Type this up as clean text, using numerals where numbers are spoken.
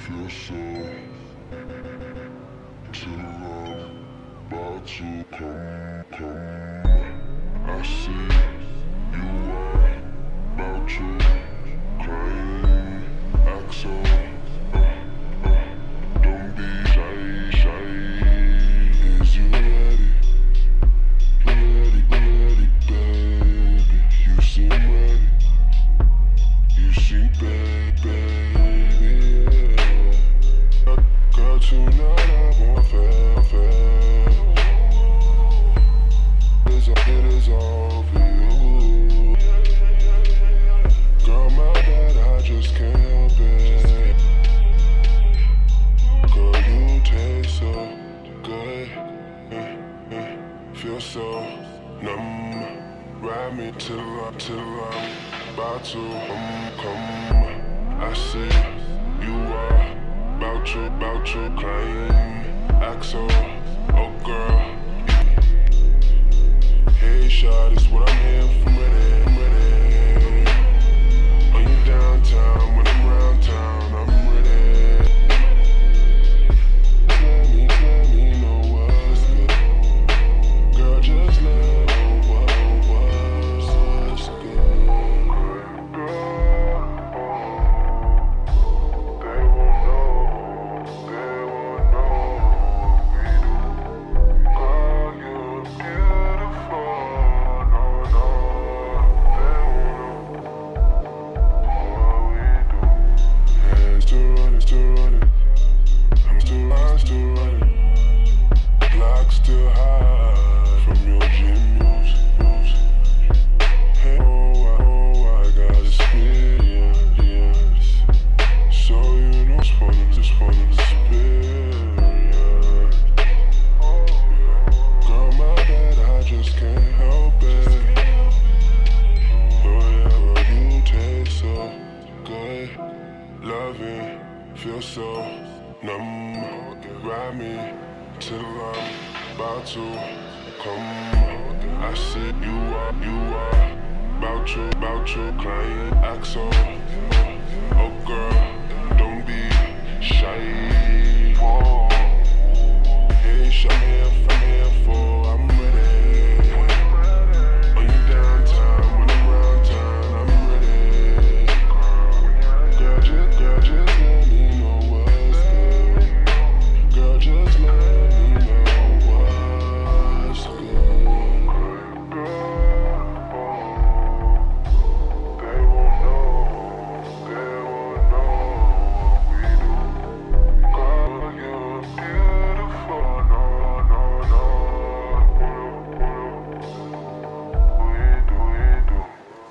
feel so till I'm about to come. I see you are about to climb. Axel, don't be shy. Is you ready? Ready, baby. You seem ready. You seem baby, yeah. Girl, tonight I want fair. It is all for you. Girl, my bad, I just can't help it. Girl, you taste so good. Feel so numb. Ride me till I'm about to come. I see you are about to climb. Axel, oh girl. Hey, shot is what I'm here from. Ready. Are you downtown when I'm round town? I'm ready. Let me know what's good. Girl, just let me know what's good. They won't know we do. Girl, you're beautiful. No, they won't know what we do. Hands still running. I'm still running. Block still high from your gym moves. Hey, oh, I got experience. So you know, just wanna experience. Girl, my bad, I just can't help it. Whatever you taste so good. Loving, feel so numb. Ride me till I'm about to come. I see you are about to climb. Axel,